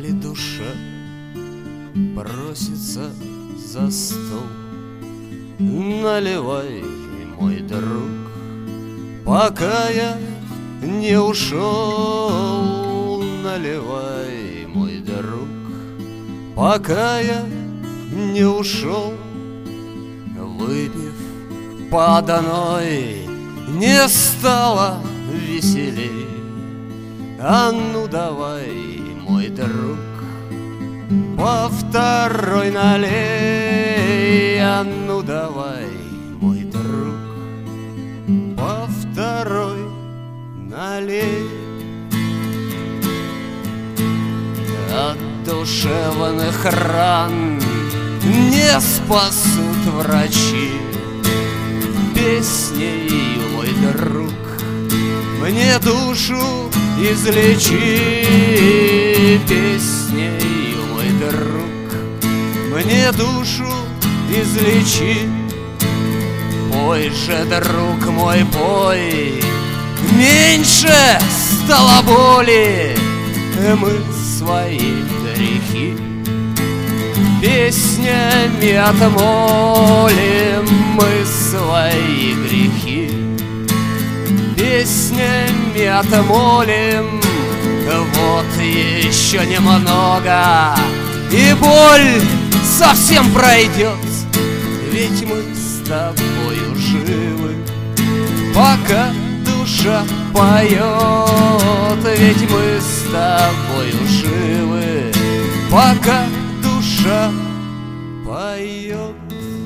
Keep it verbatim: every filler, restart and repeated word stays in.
ли душа просится за стол? Наливай, мой друг, пока я не ушел. Наливай, мой друг, пока я не ушел. Выпив по одной, не стало веселей. А ну давай, мой друг, по второй налей. А ну давай, мой друг, по второй налей. От душевных ран не спасут врачи. Песней, мой друг, мне душу излечи. Песней, мой друг, мне душу излечи. Пой же, друг мой, пой, меньше стало боли. Мы свои грехи песнями отмолим. Мы свои грехи песнями отмолим. Вот еще немного, и боль совсем пройдет. Ведь мы с тобою живы, пока душа поет. Ведь мы с тобою живы, пока душа поет.